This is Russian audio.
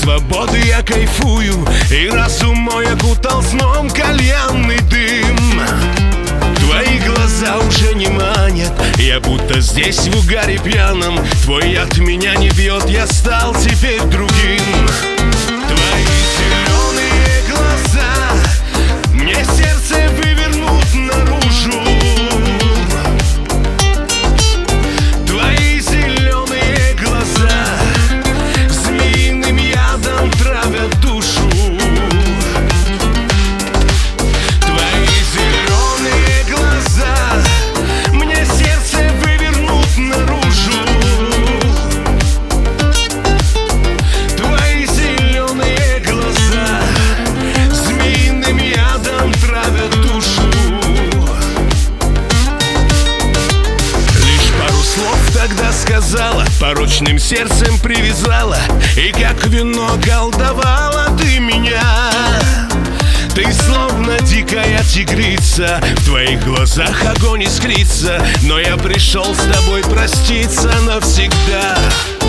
свободы я кайфую, и разум мой окутал сном кальянный дым. Твои глаза уже не манят, я будто здесь в угаре пьяном. Твой яд меня не бьет, я стал теперь другим. Твои зеленые глаза мне сердце вывернут наружу. Твои зеленые глаза змеиным ядом травят душу. Твои зеленые глаза мне сердце вывернут наружу. Твои зеленые глаза змеиным ядом травят душу. Лишь пару слов тогда сказала, порочным сердцем привязала, и как вино колдовала ты меня. Ты словно дикая тигрица, в твоих глазах огонь искрится, но я пришел с тобой проститься навсегда.